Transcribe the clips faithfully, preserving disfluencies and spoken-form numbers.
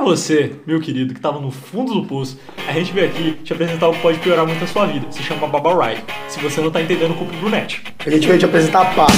você, meu querido, que tava no fundo do poço, a gente veio aqui te apresentar o que pode piorar muito a sua vida. Se chama Baba Ride. Se você não tá entendendo, culpa do Brunete. A gente veio te apresentar a pá.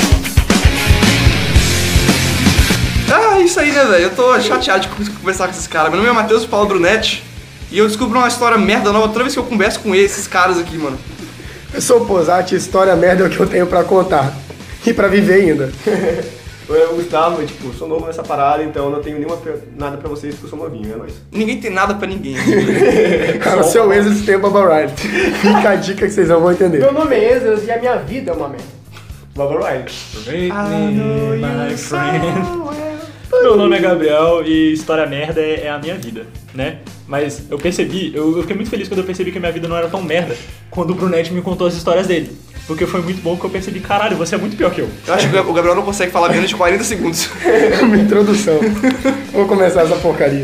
Ah, isso aí, né, velho? Eu tô chateado de conversar com esses caras. Meu nome é Matheus Paulo Brunete e eu descubro uma história merda nova toda vez que eu converso com esses caras aqui, mano. Eu sou o Posati, história merda é o que eu tenho pra contar. E pra viver ainda. Eu, Gustavo, tipo, sou novo nessa parada, então eu não tenho nenhuma nada pra vocês porque eu sou novinho, é nóis. Ninguém tem nada pra ninguém. Cara, o seu Exas tem o Baba Ride. Fica a dica que vocês não vão entender. Meu nome é Exas e a minha vida é uma merda. Baba Ride. My friend. Meu nome é Gabriel e história merda é, é a minha vida, né? Mas eu percebi, eu, eu fiquei muito feliz quando eu percebi que a minha vida não era tão merda quando o Brunete me contou as histórias dele. Porque foi muito bom que eu percebi, caralho, você é muito pior que eu. Eu acho que o Gabriel não consegue falar menos de quarenta segundos. Uma introdução. Vou começar essa porcaria.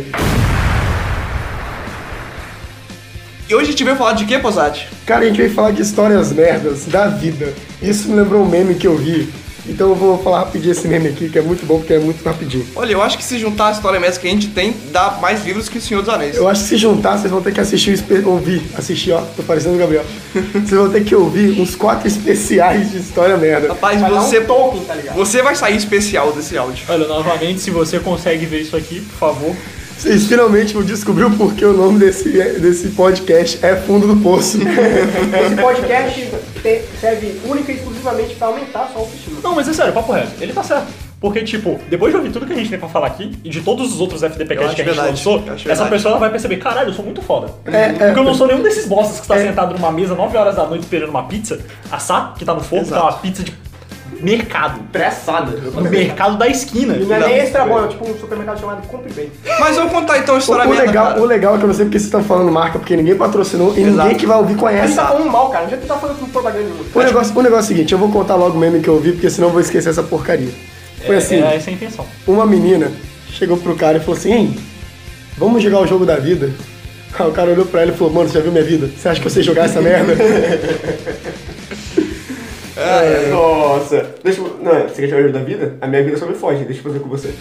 E hoje a gente veio falar de quê, Posati? Cara, a gente veio falar de histórias merdas da vida. Isso me lembrou um meme que eu vi. Então eu vou falar rapidinho esse meme aqui, que é muito bom porque é muito rapidinho. Olha, eu acho que se juntar a história mesmo que a gente tem, dá mais livros que o Senhor dos Anéis. Eu acho que se juntar, vocês vão ter que assistir, espe- ouvir, assistir, ó, tô parecendo o Gabriel. Vocês vão ter que ouvir uns quatro especiais de história merda. Rapaz, Vai dar você, um Tolkien, tá ligado? você vai sair especial desse áudio. Olha, novamente, se você consegue ver isso aqui, por favor. Vocês finalmente vão descobrir o porquê o nome desse, desse podcast é Fundo do Poço. Esse podcast te- serve única e exclusivamente pra aumentar a sua autoestima. Não, mas é sério, papo reto, ele tá certo. Porque, tipo, depois de ouvir tudo que a gente tem pra falar aqui, e de todos os outros F D P Eu Cast acho que a gente verdade, lançou, eu acho essa verdade. pessoa ela vai perceber, caralho, eu sou muito foda. É, é. Porque eu não sou nenhum desses bostas que tá É. sentado numa mesa nove horas da noite esperando uma pizza, assar, que tá no forno, que é Exato. uma pizza de mercado. Pré-assada. No mercado da esquina. E não é nem extra bom, é tipo um supermercado chamado Compre Bem. Mas vamos contar então a O, história o merda, legal, cara. o legal é que eu não sei porque vocês estão falando marca, porque ninguém patrocinou e Exato. ninguém que vai ouvir A gente conhece. tá falando mal, cara. Não adianta tá falando com propaganda nenhuma. O negócio, o negócio é o seguinte, eu vou contar logo o meme que eu ouvi, porque senão eu vou esquecer essa porcaria. Foi É, assim, é essa a intenção. uma menina chegou pro cara e falou assim, hein, vamos jogar o jogo da vida? Aí o cara olhou pra ela e falou, mano, você já viu minha vida? Você acha que eu sei jogar essa merda? É. Nossa. Deixa eu... Não, você quer jogar o jogo da vida? A minha vida só me foge. Deixa eu fazer com você.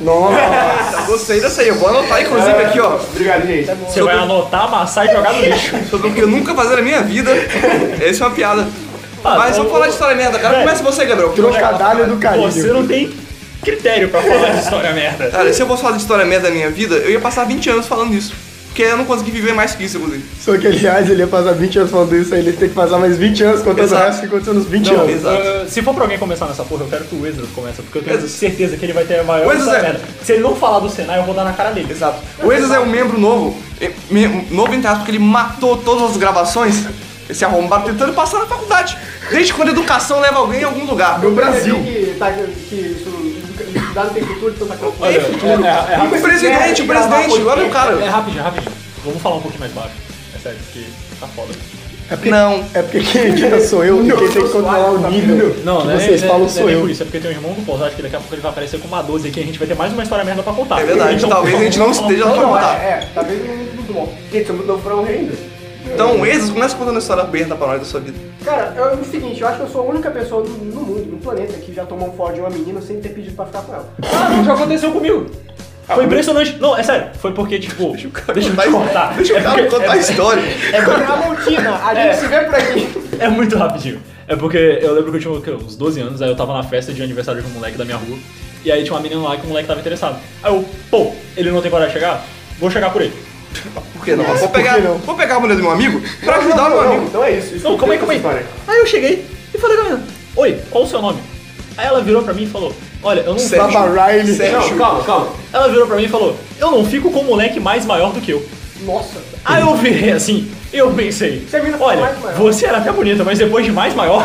Nossa! Gostei dessa aí, eu vou anotar inclusive aqui, ó. Obrigado, gente. Você vai anotar, amassar e jogar no lixo. Sobre o que eu nunca fazer na minha vida. Essa é uma piada. Ah, Mas ô, vamos ô, falar de história merda, cara. velho. Começa você, Gabriel. Trocadalho do carinho. Você não tem critério pra falar de história merda. Cara, se eu fosse falar de história merda da minha vida, eu ia passar vinte anos falando isso. Porque eu não consegui viver mais que isso, inclusive. Só que, aliás, ele ia passar vinte anos falando isso, aí ele tem que passar mais vinte anos contando Exato. o resto que aconteceu nos vinte Não, anos. exato. uh, se for pra alguém começar nessa porra, eu quero que o Ezra comece, porque eu tenho Exato. certeza que ele vai ter a maior O Ezra história é- merda. Se ele não falar do Senai, eu vou dar na cara dele. Exato. O Exas é um membro novo. é, me- Novo entre aspas, porque ele matou todas as gravações. Esse arrombado tentando passar na faculdade. Desde quando a educação leva alguém em algum lugar. No Brasil. Que, tá, que isso, estudado tem cultura, então tá com... Olha, é, é, é, O rapidinho, presidente, o presidente, olha o cara. é rapidinho, rapidinho. Vamos falar um pouquinho mais baixo. É sério, porque tá foda. É porque, Não. é porque quem edita sou eu e quem tem que controlar o nível Não, que né? vocês é, falam é, sou é nem eu. por isso, é porque tem um irmão do Posati que daqui a pouco ele vai aparecer com uma doze aqui e a gente vai ter mais uma história merda pra contar. É verdade, Então, talvez a gente não esteja vamos pra Não, contar. é, é, tá vendo muito bom. Gente, você mudou pra um rei ainda. Então, o Exas, começa contando a história merda pra nós da sua vida. Cara, é o seguinte, eu acho que eu sou a única pessoa no, no mundo, no planeta, que já tomou um fora de uma menina sem ter pedido pra ficar com ela. Ah, não, já aconteceu comigo. Foi impressionante. Não, é sério. Foi porque, tipo... Deixa eu te contar. Deixa o É cara porque- contar a história. É porque- Tramontina, a gente se vê por aqui. É muito rapidinho. É porque eu lembro que eu tinha o quê, uns doze anos, aí eu tava na festa de aniversário de um moleque da minha rua. E aí tinha uma menina lá que o moleque tava interessado. Aí eu, pô, ele não tem coragem de chegar? Vou chegar por ele. Por que não? Nossa, Vou por pegar, que não? vou pegar a mulher do meu amigo pra Não, ajudar não, o meu não, amigo. Não é isso. isso Não, calma aí, calma aí. história. Aí eu cheguei e falei com a menina, oi, qual o seu nome? Aí ela virou pra mim e falou, olha, eu não Sérgio. fico... Baba Riley. Sérgio. Não, calma, calma. Ela virou pra mim e falou, eu não fico com um moleque mais maior do que eu. Nossa. Aí eu virei assim, eu pensei, Você mina ficou olha, mais maior. você era até bonita, mas depois de mais maior,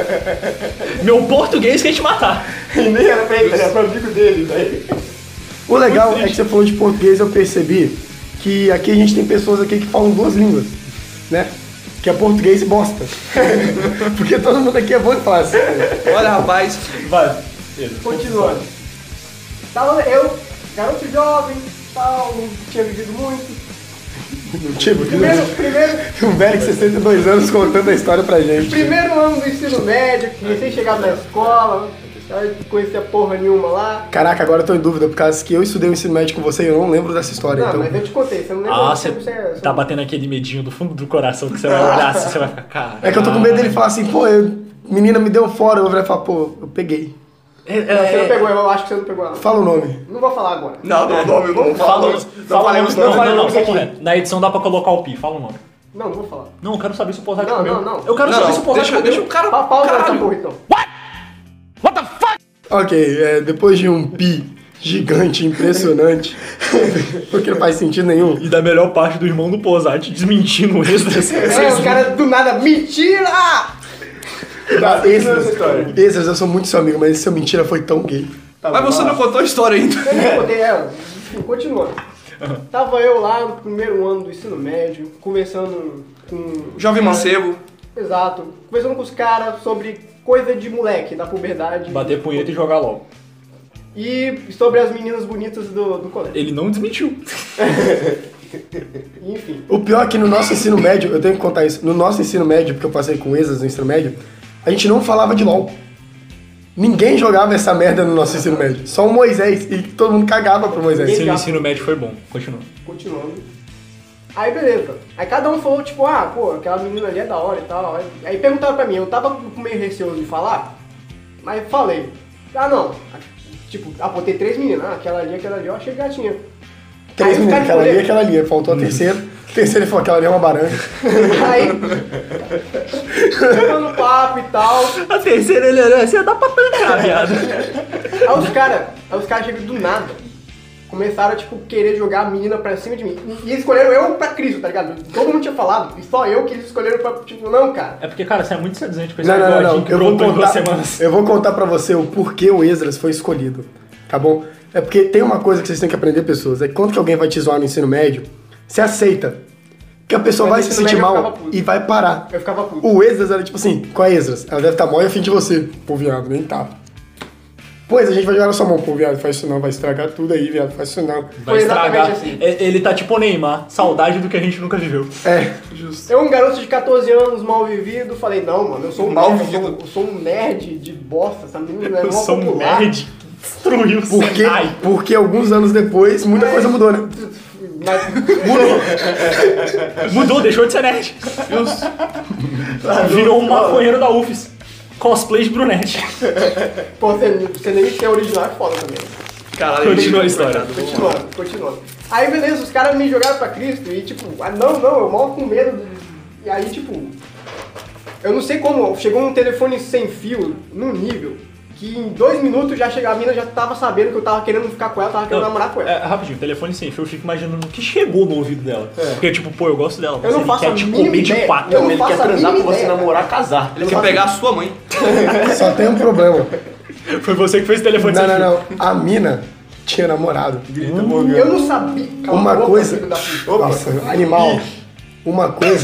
meu português quer te matar. E nem era pra ele, era pro amigo dele. Daí. O legal é que você falou de português, eu percebi que aqui a gente tem pessoas aqui que falam duas línguas, né? Que é português e bosta. Porque todo mundo aqui é bom de falar assim. Olha, rapaz. Vai, Pedro. Continuando. Tava eu, garoto jovem, tal, não tinha vivido muito. Tipo, Primeiro, primeiro, um velho de sessenta e dois anos contando a história pra gente. primeiro ano do ensino médio, recém chegado na escola, Eu não conhecia porra nenhuma lá. Caraca, agora eu tô em dúvida, por causa que eu estudei o ensino médio com você e eu não lembro dessa história. Não, então... mas eu te contei, você não lembra? Ah, você, você você, tá batendo aquele medinho do fundo do coração que você vai olhar assim, você vai ficar, cara. É que eu tô com medo dele falar assim, pô, eu... menina me deu fora, eu vou virar e falar, pô, eu peguei. É, Não, você não é, pegou, eu acho que você não pegou ela. Fala o nome. Não vou falar agora. Não, não, não, eu não fala, falo. Não fala, falemos não, não. não, falemos não, tá aqui. correto. Na edição dá pra colocar o pi, fala o nome. Não, não vou falar. Não, eu quero saber se o Posati Não, comeu. não, não. Eu quero Não, saber se o não, Posati deixa, comeu. deixa o cara... Pa- Pausa essa Caralho. porra então. Ok, é, depois de um pi gigante, impressionante, porque não faz sentido nenhum. E da melhor parte do irmão do Posati desmentindo o extras. É, os caras do nada, mentira! Ah, Extras, Extras, eu sou muito seu amigo, mas esse seu mentira foi tão gay. Mas você não contou a história ainda. Eu nem contei, é, enfim, continuando. Tava eu lá no primeiro ano do ensino médio, conversando com... Jovem mancebo. Exato. Conversando com os caras sobre coisa de moleque, da puberdade. Bater punheta e jogar logo. E sobre as meninas bonitas do, do colégio. Ele não desmentiu. Enfim. O pior é que no nosso ensino médio, eu tenho que contar isso, no nosso ensino médio, porque eu passei com Extras no ensino médio, a gente não falava de LOL. Ninguém jogava essa merda no nosso ensino médio. Só o Moisés, e todo mundo cagava pro Moisés. Seu ensino médio foi bom. Continua. Continuando. Aí beleza. Aí cada um falou, tipo, ah, pô, aquela menina ali é da hora e tal. Aí, aí perguntaram pra mim, eu tava com meio receoso de falar, mas falei. Ah, não. Tipo, apontei três meninas. Ah, aquela ali, aquela ali, eu achei gatinha. Três Aí os meninas, caras aquela ali, escolheram. aquela ali. Faltou a terceira. A terceira ele falou, aquela ali é uma baranga. Aí, ficando papo e tal. A terceira ele era assim, dá pra tancar, viado. Aí os caras, aí os caras chegam do nada. Começaram, tipo, querer jogar a menina pra cima de mim. E eles escolheram eu pra Cristo, tá ligado? Todo mundo tinha falado, e só eu que eles escolheram pra, tipo, não, cara. É porque, cara, você é muito seduzente com esse Não, não, não, bigodinho não. que Eu vou, brotou em duas contar, semanas. eu vou contar pra você o porquê o Extras foi escolhido, tá bom? É porque tem uma coisa que vocês têm que aprender, pessoas, é que quando que alguém vai te zoar no ensino médio, você aceita. Que a pessoa Mas vai no se ensino sentir médio eu mal ficava puto. e vai parar. Eu ficava puto. O Extras era tipo assim, qual é Extras? Ela deve estar mó e afim de você. Pô, viado, nem tá. Pois, a gente vai jogar na sua mão. Pô, viado, faz isso não, vai estragar tudo aí, viado, faz isso não. Vai Foi estragar. exatamente assim. É- Ele tá tipo o Neymar, saudade do que a gente nunca viveu. É, Eu, um garoto de catorze anos, mal vivido, falei, não, mano, eu sou um Mal nerd, eu vivido. sou, eu sou um nerd de bosta, essa menina é Eu mó sou um popular. nerd que destruiu o porque, Senai. porque alguns anos depois, muita Mas- coisa mudou, né? Mas, Mudou, deixou de ser nerd. Virou um maconheiro da U F S. Cosplay de brunete. pô, você, você nem tem original, é foda também. Caralho, Continua a história. Continuando, continuando. Aí beleza, os caras me jogaram pra Cristo e tipo, ah não, não, eu mal com medo. de- E aí tipo, eu não sei como, chegou um telefone sem fio, num nível, que em dois minutos já chegava, a mina já tava sabendo que eu tava querendo ficar com ela, tava querendo namorar com ela. É, rapidinho, telefone sem fio, eu fico imaginando o que chegou no ouvido dela. Porque, tipo, pô, eu gosto dela, mas Eu não ele faço quer a te mínima comer de ideia. quatro. Eu não Ele faço quer a transar com mínima você, ideia, namorar, casar. Ele quer pegar a sua mãe. Só tem um problema. Foi você que fez o telefone Não, sem não, fio. não. A mina tinha namorado. Eu não sabia. Cala Uma a boca, coisa. filho da puta. Nossa, animal. Uma coisa.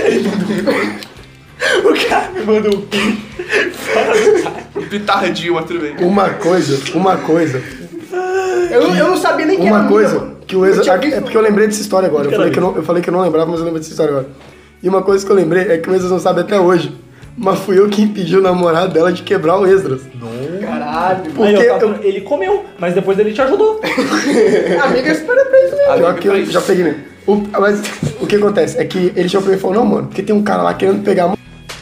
O cara me mandou um pi. Pitardinho, mas tudo bem. Uma coisa. Uma coisa. Eu, não- eu não sabia nem que era Uma mina, coisa mano. que o Eu Exa. tinha visto- É porque eu lembrei dessa história agora. Eu Quero falei, que eu, ver. não, eu falei que eu não lembrava, mas eu lembrei dessa história agora. E uma coisa que eu lembrei é que o Exas não sabe até hoje. Mas fui eu que impedi o namorado dela de quebrar o Extras. Caralho. Por- Aí, Porque ó, tá- eu- ele comeu, mas depois ele te ajudou. Amiga, espera pra isso mesmo. Pior que eu já peguei mesmo. O- mas o que acontece é que ele chegou pra mim e falou, não, mano, porque tem um cara lá querendo pegar a mão.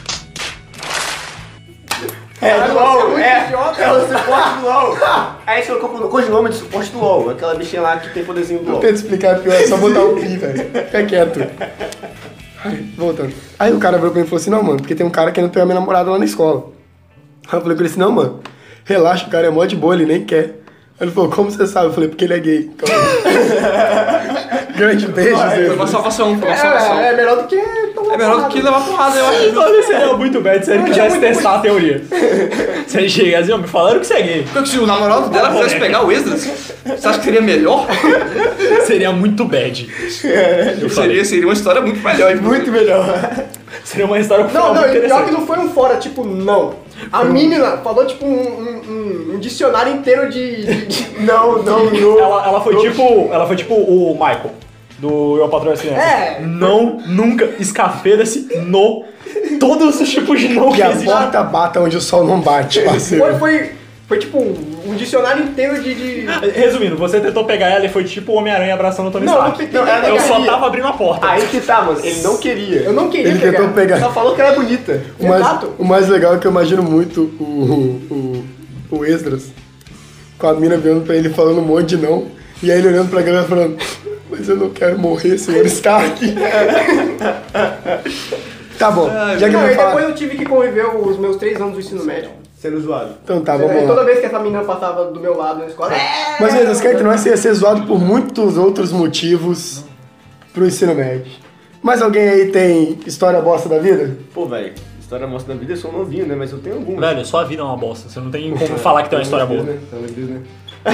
É, Caralho, do você é LOL, muito é, idiota. é o suporte do LOL. Aí você colocou com o nome de suporte do LOL, aquela bichinha lá que tem poderzinho do Eu LOL. tento explicar, é pior, é só botar o pi, velho. Fica quieto. Aí, voltando. Aí o cara veio pra mim e falou assim, não, mano, porque tem um cara querendo pegar minha namorada lá na escola. Aí eu falei com ele assim, não, mano, relaxa, o cara é mó de boa, ele nem quer. Aí ele falou, como você sabe? Eu falei, porque ele é gay. Então, grande beijo, Foi Zé. uma salvação, foi uma salvação. É, é melhor do que tomar É melhor do porrada. que levar porrada, eu acho. Olha, seria muito bad se ele quisesse testar a teoria. Você chega assim, ó, me falaram que você é gay. Porque se o namorado dela quisesse pegar o Extras, você acha que seria melhor? Seria muito bad. Eu falei. Seria, seria uma história muito melhor. Muito melhor. Seria uma história com Não, final não, muito e pior que interessante. não foi um fora, tipo, não. A menina falou, tipo, um, um- um- um dicionário inteiro de... de- de- Não, não, não. Ela, ela foi tipo. Ela foi tipo o Michael, do Eu Patrulho as Crianças. É. Não, nunca escafeda-se no. Todos os tipos de não que Que a existem. porta bata onde o sol não bate, Foi, parceiro. foi, Foi tipo um dicionário inteiro de... de... Resumindo, você tentou pegar ela e foi tipo o Homem-Aranha abraçando o Tony Não, Stark. não tentei Não, ela pegar. Eu só queria. tava abrindo a porta. Aí que tá, mano. Ele não queria. Eu não queria Ele pegar. tentou pegar. Só falou que ela é bonita. O mais, Exato. o mais legal é que eu imagino muito o, o, o Esdras com a mina virando pra ele falando um monte de não. E aí ele olhando pra galera falando, mas eu não quero morrer, senhor Stark. Tá bom, já que eu Não, vou e falar... depois eu tive que conviver os meus três anos do ensino médio. Sendo zoado. Então tá, E vamos toda lá. vez que essa menina passava do meu lado na escola... Mas Esdras, quer que nós ia ser zoado por muitos outros motivos pro ensino médio. Mais alguém aí tem história bosta da vida? Pô, velho. História mostra da vida, eu sou novinho, né? Mas eu tenho algumas. Velho, sua vida é uma bosta. Você não tem como falar que tem uma história boa. Né? Pelo amor de Deus, né?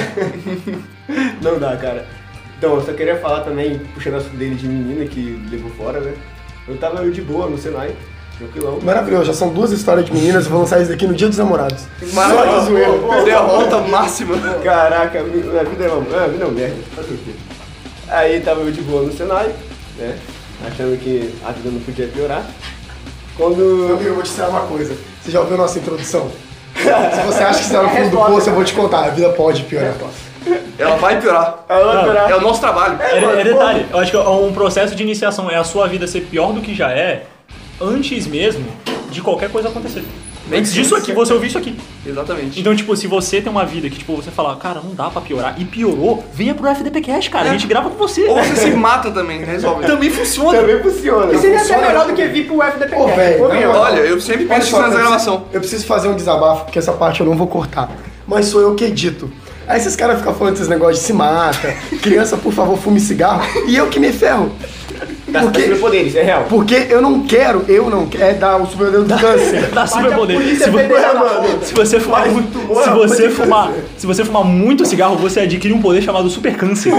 Não dá, cara. Então, eu só queria falar também, puxando assunto dele de menina que levou fora, né? Eu tava eu de boa no Senai, tranquilão. Maravilhoso, já são duas histórias de meninas, eu vou lançar isso daqui no Dia dos Namorados. Maravilhoso. zoeira. Deu a volta máxima. Caraca, a vida é uma, a vida é uma merda. Fazer o quê? Aí tava eu de boa no Senai, né? Achando que a vida não podia piorar. Quando... Amigo, eu vou te ensinar uma coisa. Você já ouviu nossa introdução? Se você acha que você tá no fundo do poço, eu vou te contar. A vida pode piorar. Ela vai piorar. Ela vai piorar. É o nosso trabalho. É, é detalhe, eu acho que é um processo de iniciação, é a sua vida ser pior do que já é, antes mesmo de qualquer coisa acontecer. Antes disso aqui, você ouviu isso aqui. Exatamente. Então, tipo, se você tem uma vida que, tipo, você fala, cara, não dá pra piorar, e piorou, venha pro F D P Cast, cara, a gente grava com você. Ou você se mata também, resolve. Também funciona. Também funciona. E seria até funciona. melhor do que vir pro F D P. Ô, velho, Convenhamos. não, Olha, eu sempre Olha penso só, isso nessa eu gravação. preciso, eu preciso fazer um desabafo, porque essa parte eu não vou cortar. Mas sou eu que edito. Aí esses caras ficam falando desses negócios de se mata, criança, por favor, fume cigarro, e eu que me ferro. Dá Porque, superpoderes, é real. porque eu não quero, eu não quero, é dar o superpoder do câncer. Dá super poder. Polícia Se, vo- Federal, mano. se você fumar muito, tumor, se é você uma fumar, se você fumar muito cigarro, você adquire um poder chamado super câncer.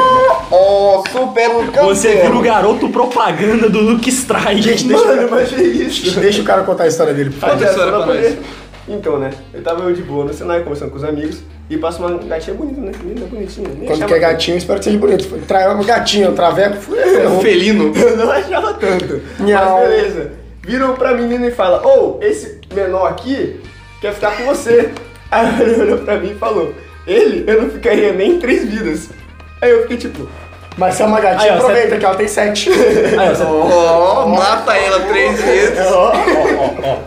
Ó, super um Você vira o garoto propaganda do Luke Strike. Gente, deixa, Mano, mas é isso. deixa o cara contar a história dele, por favor. Conta a história pra nós. Então, né? Eu tava eu de boa no Senai, conversando com os amigos, e passa uma gatinha bonita, né? Menina bonitinha. Nem Quando achava quer gatinho, eu espero que seja bonito. Trai um gatinho, um traveco, ferrou. Felino. Eu não achava tanto. Nhau. Mas beleza. Viram pra menina e fala, ô, esse menor aqui quer ficar com você. Aí ele olhou pra mim e falou, ele, eu não ficaria nem em três vidas. Aí eu fiquei tipo, Mas se é uma gatinha, Aí, ó, aproveita você- que ela tem sete. Aí, ó, você- Ó, mata ela três vezes. ó, ó, ó.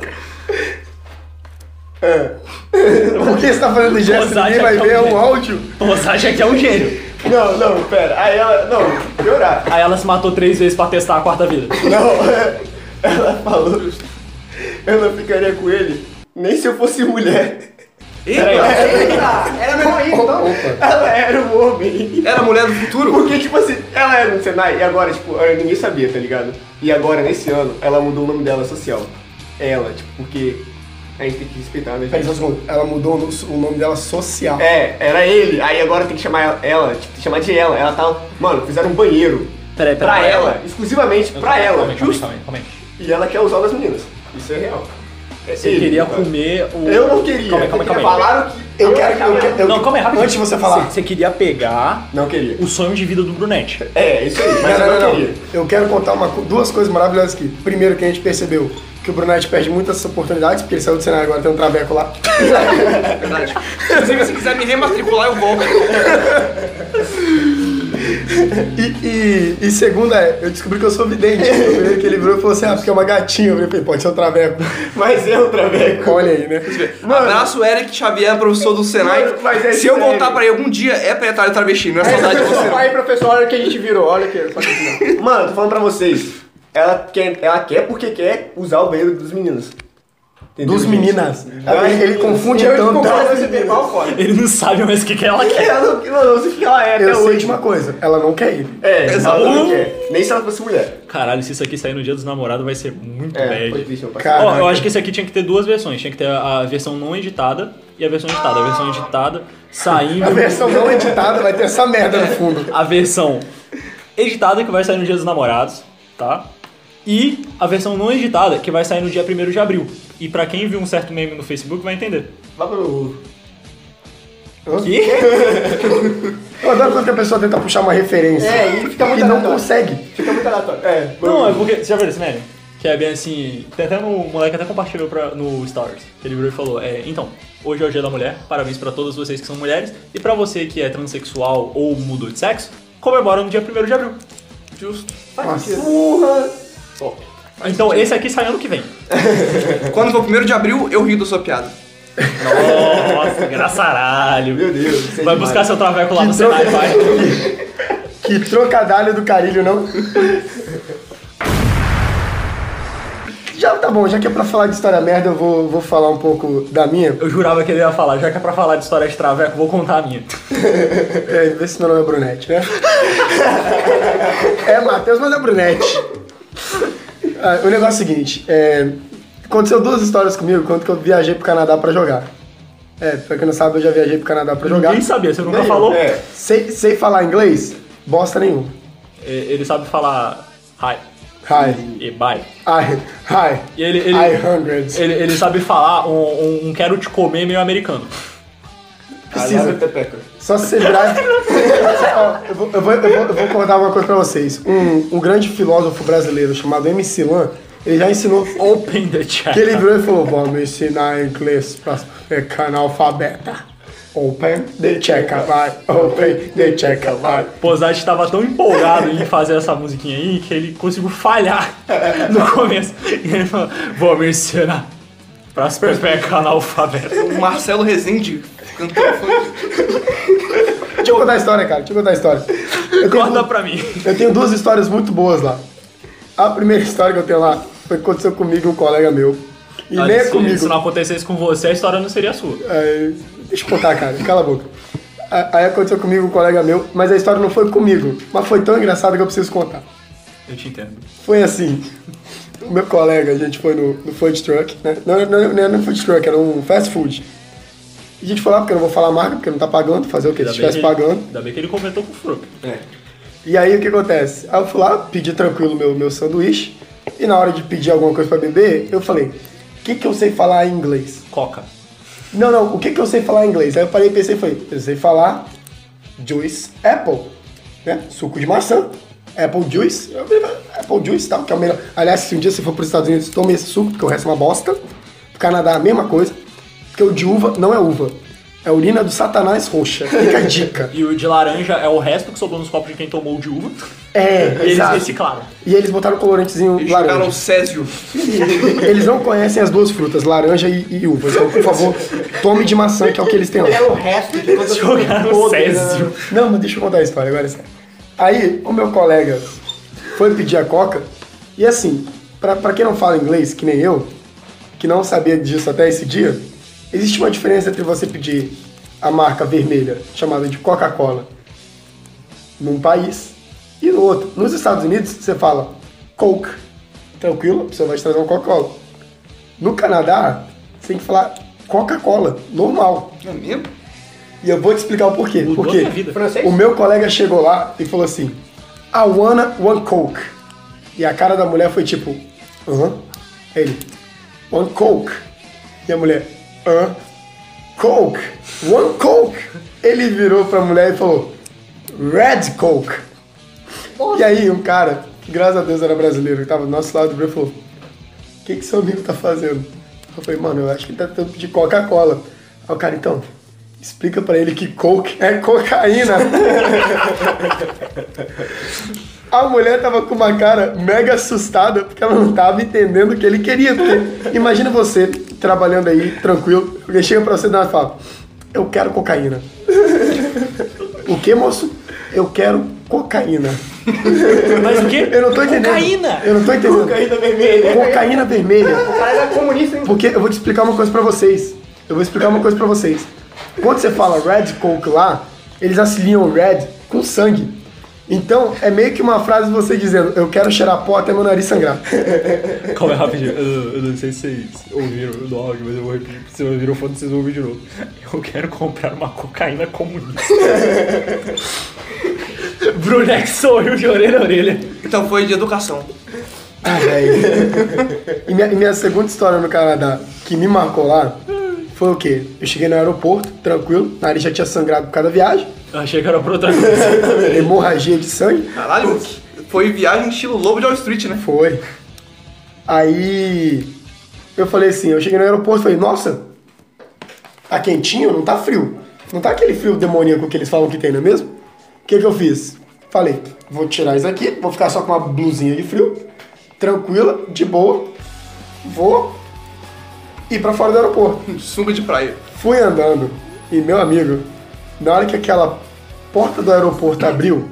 Por que você tá fazendo gesto? Posagem Ninguém vai aqui é ver, é um um jeito. áudio. Posagem aqui é um gênio. não, não, pera. Aí ela, não, piorar. Aí ela se matou três vezes pra testar a quarta vida. Não, ela falou, eu não ficaria com ele nem se eu fosse mulher. Peraí, ó. Eita, era melhor aí, então. Ela era um homem. Era a mulher do futuro? Porque, tipo assim, ela era no Senai e agora, tipo, ninguém sabia, tá ligado? E agora, nesse ano, ela mudou o nome dela social. Ela, tipo, porque a gente tem que respeitar, né, Peraí, gente? só um segundo. Ela mudou o nome dela social. É, era ele, aí agora tem que chamar ela, tipo, tem que chamar de ela. Ela tá, mano, fizeram um banheiro Peraí, peraí. pra peraí. ela, exclusivamente pra ela, Calma aí, calma aí, justo. calma aí, calma aí. E ela quer usar o das meninas. Isso é real. É Você ele, queria mano. comer o... Eu não queria. Calma aí, calma aí, calma aí. Falaram que Eu quero que. Eu quero, eu, Não, calma aí, rapidinho. Antes de você falar. Você, você queria pegar Não queria. o sonho de vida do Brunete. É, isso aí, mas Não, eu não, não, não, queria. não. Eu quero contar uma, co- duas coisas maravilhosas aqui. Primeiro, que a gente percebeu que o Brunete perde muitas oportunidades, porque ele saiu do cenário agora, tem um traveco lá. É verdade. Inclusive, se quiser me rematricular, eu volto. E, e, e segunda é, eu descobri que eu sou vidente. Eu vi que ele virou e falou assim: ah, porque é uma gatinha. Eu falei, pode ser um traveco. Mas é o traveco. Olha aí, né? Abraço, Eric Xavier, professor do Senai. Mano, mas é Se eu sério. voltar pra aí algum dia, é pra entrar de travesti, não é saudade de você. não. Aí, professor, olha o que a gente virou. Olha aqui. Só que assim, Mano, tô falando pra vocês. Ela quer, ela quer porque quer usar o banheiro dos meninos. Entendeu, Dos gente? meninas. Das Ele, ele meninas. confunde eu tanto. concordo com esse verbal, foda. Ele não sabe mais o que, que ela quer. Ela não, não, não sei o que ela é até Eu sei hoje. de uma coisa, ela não quer ele. É, Exato. ela não quer. Nem se ela fosse mulher. Caralho, se isso aqui sair no dia dos namorados vai ser muito É, foi bad. triste, meu parceiro. Cara, Ó, eu acho que esse aqui tinha que ter duas versões. Tinha que ter a versão não editada e a versão editada. A versão editada saindo... A versão não editada vai ter essa merda no fundo. A versão editada que vai sair no dia dos namorados, tá? E a versão não editada que vai sair no dia primeiro de abril. E pra quem viu um certo meme no Facebook vai entender. Vá pro... Que? Eu adoro quando a pessoa tenta puxar uma referência. É, e fica muito e não aleatório. consegue. Fica muito aleatório. É, Não, é porque... Você já viu esse meme? Que é bem assim, tem até um moleque até compartilhou pra, no Stories, que ele virou e falou, é, então, hoje é o dia da mulher, parabéns pra todas vocês que são mulheres, e pra você que é transexual ou mudou de sexo, comemora no dia primeiro de abril. Justo. Nossa. Bom, Então esse aqui sai ano que vem. quando for primeiro de abril, eu rio da sua piada. Nossa, engraçaralho. Meu Deus, isso é Vai demais. buscar seu traveco lá Que no troca- Senai, vai. Que trocadalho do carilho, não? Já tá bom, já que é pra falar de história merda, eu vou, vou falar um pouco da minha. Eu jurava que ele ia falar, já que é pra falar de história de traveco, vou contar a minha. É, vê se meu nome é Brunete, né? É Matheus, mas é Brunete. Ah, o negócio é o seguinte, é, aconteceu duas histórias comigo quando que eu viajei pro Canadá pra jogar. É, pra quem não sabe, eu já viajei pro Canadá pra jogar. Ninguém sabia, você nunca Nem eu. falou? É. Sei, sei falar inglês? Bosta nenhuma. Ele sabe falar hi Hi. e bye. I, hi. E ele, ele, I hundreds. ele, ele sabe falar um, um, um quero te comer meio americano. Precisa. I love Pepeca. Só se você virar... Ó, eu, vou, eu, vou, eu, vou, eu vou contar uma coisa pra vocês. Um, um grande filósofo brasileiro chamado M C Lan, ele já ensinou... Open the chat. Que ele virou e falou, vamos ensinar inglês pra ser analfabeta. Open the check vai, open the check vai. Posati estava tão empolgado em fazer essa musiquinha aí que ele conseguiu falhar no começo. E ele falou, vamos ensinar para se pepeca analfabeto. O Marcelo Rezende cantou funk. Deixa eu contar a história, cara, deixa eu contar a história. Eu tenho, Conta pra mim. eu tenho duas histórias muito boas lá. A primeira história que eu tenho lá foi que aconteceu comigo e um colega meu. E nem é se, comigo. se não acontecesse com você, a história não seria sua. É, deixa eu contar, cara, cala a boca. A- Aí aconteceu comigo um colega meu, mas a história não foi comigo. Mas foi tão engraçada que eu preciso contar. Eu te entendo. Foi assim, o meu colega, a gente foi no, no food truck, né? Não, não, não era no food truck, era um fast food. E a gente foi lá, porque eu não vou falar marca, porque não tá pagando, fazer o quê? Se Ainda bem estivesse que ele- pagando. Ainda bem que ele comentou com o Fruc. É. E aí o que acontece? Aí eu fui lá, pedi tranquilo meu, meu sanduíche, e na hora de pedir alguma coisa pra beber, eu falei, o que que eu sei falar em inglês? Coca. Não, não, o que que eu sei falar em inglês? Aí eu parei e pensei e falei, eu sei falar juice apple, né? Suco de maçã. Apple juice, eu falei, apple juice tal, que é o melhor. Aliás, se um dia você for para os Estados Unidos, tome esse suco, porque o resto é uma bosta. No Canadá, a mesma coisa, porque o de uva não é uva, é urina do satanás roxa. Fica a dica. E o de laranja é o resto que sobrou nos copos de quem tomou o de uva. É, E eles exato. reciclaram. E eles botaram colorantezinho E jogaram o laranja. Césio. Eles não conhecem as duas frutas, laranja e, e uva. Então, por favor, tome de maçã, que é o que eles têm lá. É o resto de todas as Jogaram todas, Césio. né? Não, mas deixa eu contar a história, agora é sério. Aí, o meu colega foi pedir a coca, e assim, pra, pra quem não fala inglês, que nem eu, que não sabia disso até esse dia, existe uma diferença entre você pedir a marca vermelha, chamada de Coca-Cola, num país e no outro. Nos Estados Unidos, você fala Coke, tranquilo, você vai te trazer uma Coca-Cola. No Canadá, você tem que falar Coca-Cola, normal. É mesmo? E eu vou te explicar o porquê. Mudou Porque a minha vida. Francês? o meu colega chegou lá e falou assim, I wanna one Coke. E a cara da mulher foi tipo, hã? Ele, one Coke. E a mulher, hã? Coke. One Coke. Ele virou pra mulher e falou, Red Coke. E aí um cara, que graças a Deus era brasileiro, que tava do nosso lado, falou, o que que seu amigo tá fazendo? Eu falei, mano, eu acho que ele tá tentando pedir Coca-Cola. Aí o cara, então, explica pra ele que Coke é cocaína. A mulher tava com uma cara mega assustada porque ela não tava entendendo o que ele queria. Porque imagina você trabalhando aí, tranquilo, alguém chega pra você e fala, eu quero cocaína. O que, moço? Eu quero cocaína. Mas o quê? Eu não tô entendendo. Cocaína! Eu não tô entendendo. Cocaína vermelha. Cocaína vermelha. O cara era comunista, hein? Porque eu vou te explicar uma coisa pra vocês. Eu vou explicar uma coisa pra vocês. Quando você fala Red Coke lá, eles assiliam Red com sangue. Então, é meio que uma frase de você dizendo, eu quero cheirar pó até meu nariz sangrar. Calma aí, rapidinho. Eu, eu não sei se vocês ouviram no áudio, mas eu vou repetir. Se vocês ouviram o fone, vocês vão ouvir de novo. Eu quero comprar uma cocaína comunista. Brunex sorriu de orelha a orelha. Então foi de educação. Ah, velho. E minha, e minha segunda história no Canadá, que me marcou lá, foi o quê? Eu cheguei no aeroporto, tranquilo, o nariz já tinha sangrado por causa da viagem, Eu achei que era pra outra coisa. hemorragia de sangue. Caralho, foi viagem estilo Lobo de Wall Street, né? Foi. Aí eu falei assim, eu cheguei no aeroporto e falei, nossa, tá quentinho, não tá frio. Não tá aquele frio demoníaco que eles falam que tem, não é mesmo? O que que eu fiz? Falei, vou tirar isso aqui, vou ficar só com uma blusinha de frio, tranquila, de boa, vou ir pra fora do aeroporto. Sunga de praia. Fui andando e, meu amigo, na hora que aquela porta do aeroporto abriu,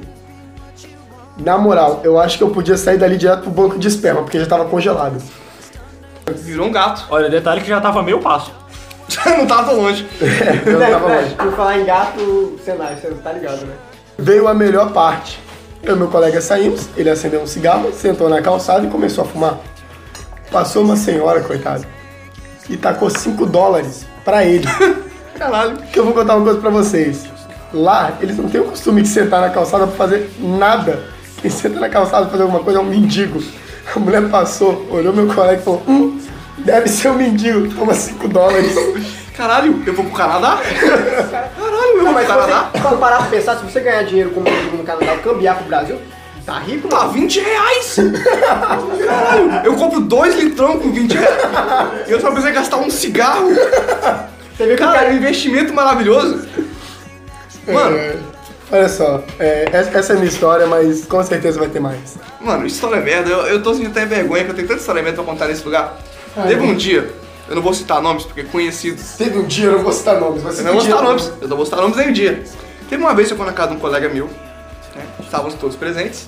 na moral, eu acho que eu podia sair dali direto pro banco de esperma, porque já tava congelado. Virou um gato. Olha, detalhe que já tava meio passo. Não tava tão longe. Eu não Né, tava né, longe. por falar em gato, cenário, você tá ligado, né? Veio a melhor parte. Eu e meu colega saímos, ele acendeu um cigarro, sentou na calçada e começou a fumar. Passou uma senhora, coitada, e tacou cinco dólares pra ele. Caralho. Que eu vou contar uma coisa pra vocês. Lá, eles não têm o costume de sentar na calçada pra fazer nada. Quem senta na calçada pra fazer alguma coisa é um mendigo. A mulher passou, olhou meu colega e falou, hum, deve ser um mendigo, toma cinco dólares. Caralho, eu vou pro Canadá? Caralho, eu vou Não, pro mas se Canadá? você for parar pra pensar, se você ganhar dinheiro como mendigo no Canadá e cambiar pro Brasil, tá rico, Tá, mano. vinte reais! Caralho, eu compro dois litrão com vinte reais. E eu só precisei gastar um cigarro. Você viu que o Cara, é um cara... investimento maravilhoso. Mano, É, olha só, é, essa essa é a minha história, mas com certeza vai ter mais. mano, história é merda. Eu, eu tô sentindo até vergonha que eu tenho tanta história merda pra contar nesse lugar. Teve um dia, eu não vou citar nomes porque conhecidos. Teve um dia, eu não vou citar nomes, vai ser Eu não vou citar dia- nomes, eu não vou citar nomes nem um dia. Teve uma vez que eu fui na casa de um colega meu, né? Estávamos todos presentes.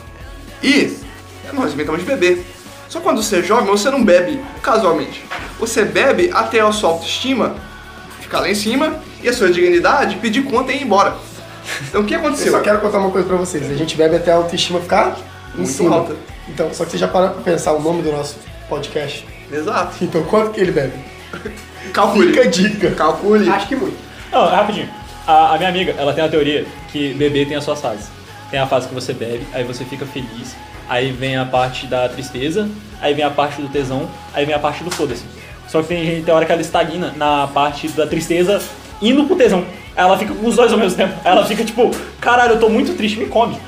E nós inventamos de beber. Só quando você é jovem, você não bebe casualmente. Você bebe até a sua autoestima ficar lá em cima e a sua dignidade pedir conta e ir embora. Então o que Eu aconteceu? só quero contar uma coisa pra vocês. A gente bebe até a autoestima ficar em Muito cima. alta. Então, só que você já parou pra pensar o nome do nosso podcast? Exato. Então, quanto que ele bebe? Calcule. Fica a dica. Calcule. Acho que muito. Não, rapidinho. A, a minha amiga, ela tem a teoria que beber tem as suas fases. Tem a fase que você bebe, aí você fica feliz, aí vem a parte da tristeza, aí vem a parte do tesão, aí vem a parte do foda-se. Só que tem gente, tem hora que ela estagna na parte da tristeza indo pro tesão. Ela fica com os dois ao mesmo tempo. Ela fica tipo, caralho, eu tô muito triste, me come.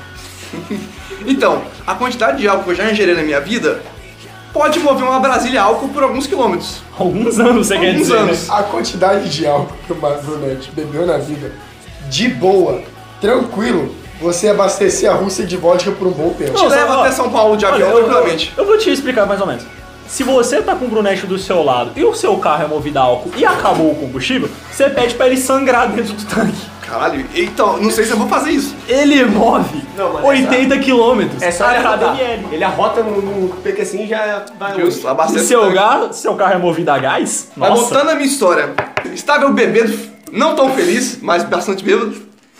Então, a quantidade de álcool que eu já ingerei na minha vida pode mover uma Brasília álcool por alguns quilômetros. Alguns anos, você quer Alguns dizer, anos. né? A quantidade de álcool que o Brunete bebeu na vida, de boa, tranquilo, você abastecer a Rússia de vodka por um bom tempo. Te leva até São Paulo de avião Olha, eu- tranquilamente. Eu, eu vou te explicar mais ou menos. Se você tá com o Brunete do seu lado e o seu carro é movido a álcool e acabou o combustível, você pede pra ele sangrar dentro do tanque. Caralho, então, não sei se eu vou fazer isso. Ele move Não, mas oitenta quilômetros É só a ele cada arrotar. ml. Ele arrota no, no P Q C e já vai Justo, longe. Se abastece seu, o tanque. gar, seu carro é movido a gás, Mas nossa. voltando à minha história, estava eu bebendo, não tão feliz, mas bastante bêbado,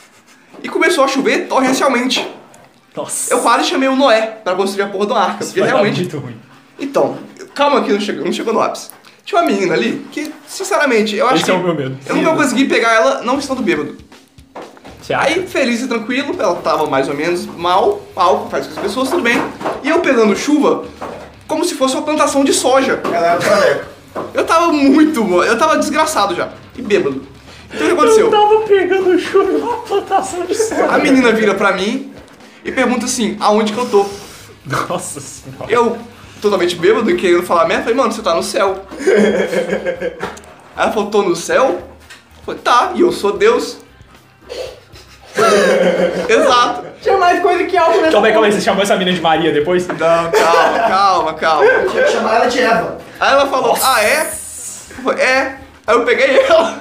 e começou a chover torrencialmente. Nossa. Eu quase chamei o Noé pra construir a porra do arca, Isso porque vai dar realmente... muito ruim. Então, calma que não chegou, não chegou no ápice. Tinha uma menina ali que, sinceramente, eu acho Esse que... é o meu medo. Eu nunca consegui pegar ela não estando bêbado. Você acha? Aí, feliz e tranquilo, ela tava mais ou menos mal, álcool, faz com as pessoas, tudo bem. E eu pegando chuva, como se fosse uma plantação de soja. Ela era traveco. Eu tava muito, eu tava desgraçado já, e bêbado. Então o que aconteceu? Eu tava pegando chuva em uma plantação de soja. A menina vira pra mim e pergunta assim, aonde que eu tô? Nossa senhora. Eu, totalmente bêbado e querendo falar merda, falei, mano, você tá no céu. Aí ela falou, tô no céu? Eu falei, tá, e eu sou Deus. Exato. Tinha mais coisa que álcool nessa Calma aí, calma aí, porra. você chamou essa menina de Maria depois? Não, calma, calma, calma. Tinha que chamar ela de Eva. Aí ela falou, ah, é? Eu falei, é. Aí eu peguei ela.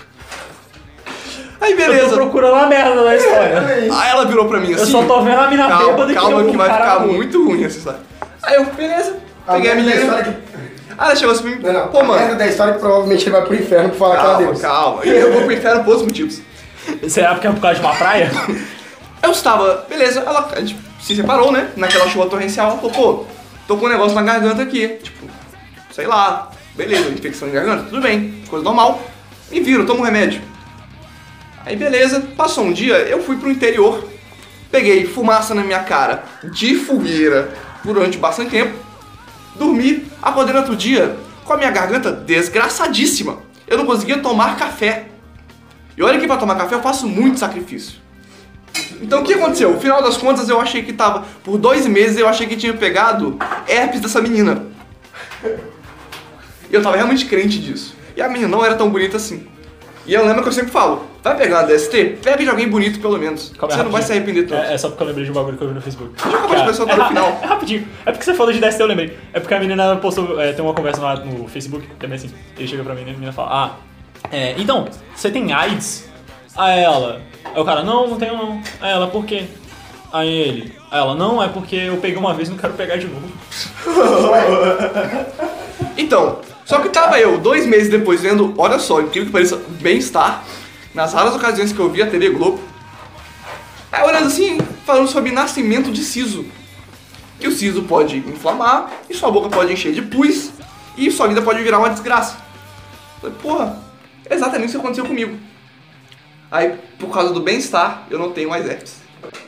Aí Eu tô beleza. procurando a merda da história. Aí ela virou pra mim assim. Eu só tô vendo a mina calma, bêbada calma deu que um vai cara ficar na rua. muito ruim essa história. Aí eu, beleza. Peguei a merda da menina. história que... Aí ela chegou assim pra mim, Não, não. pô, a merda mano. da história que provavelmente ele vai pro inferno pra falar que ela Calma, Deus. calma. E eu vou pro inferno por outros motivos. Será porque é por causa de uma praia? Eu estava, beleza, ela, a gente se separou, né? Naquela chuva torrencial, ela falou, pô, tô com um negócio na garganta aqui. Tipo, sei lá, beleza, infecção de garganta, tudo bem, coisa normal. Me viro, tomo um remédio. Aí beleza, passou um dia, eu fui pro interior, peguei fumaça na minha cara de fogueira durante bastante tempo, dormi, acordei no outro dia com a minha garganta desgraçadíssima. Eu não conseguia tomar café. E olha que pra tomar café eu faço muito sacrifício. Então o que aconteceu? No final das contas eu achei que tava, por dois meses eu achei que tinha pegado herpes dessa menina. E eu tava realmente crente disso. E a menina não era tão bonita assim. E eu lembro que eu sempre falo, vai pegar uma D S T? Pega de alguém bonito pelo menos. Calma aí, você não vai se rapidinho. arrepender tanto. É, é só porque eu lembrei de um bagulho que eu vi no Facebook. Deixa eu acabar de Cara, pensar é, até o ra- final. É, é rapidinho. É porque você falou de D S T, eu lembrei. É porque a menina postou, é, tem uma conversa lá no Facebook, também assim. Ele chega pra mim e a menina fala, ah, é, então, você tem AIDS? Aí ela, aí o cara, não, não tenho não. Aí ela, por quê? Aí ele, aí ela, não, é porque eu peguei uma vez e não quero pegar de novo. Então, só que tava eu, dois meses depois, vendo, olha só, incrível que pareça, Bem-Estar, nas raras ocasiões que eu vi a T V Globo, aí olhando assim, falando sobre nascimento de siso. Que o siso pode inflamar, e sua boca pode encher de pus, e sua vida pode virar uma desgraça. Falei, porra, é exatamente isso que aconteceu comigo. Aí, por causa do Bem-Estar, eu não tenho mais herpes.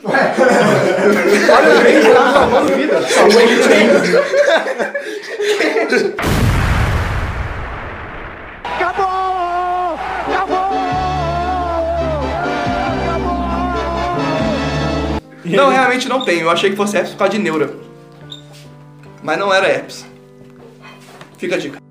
Olha o bem, tá salvando vida. Salvou Não, realmente não tenho. Eu achei que fosse herpes por causa de neura. Mas não era herpes. Fica a dica.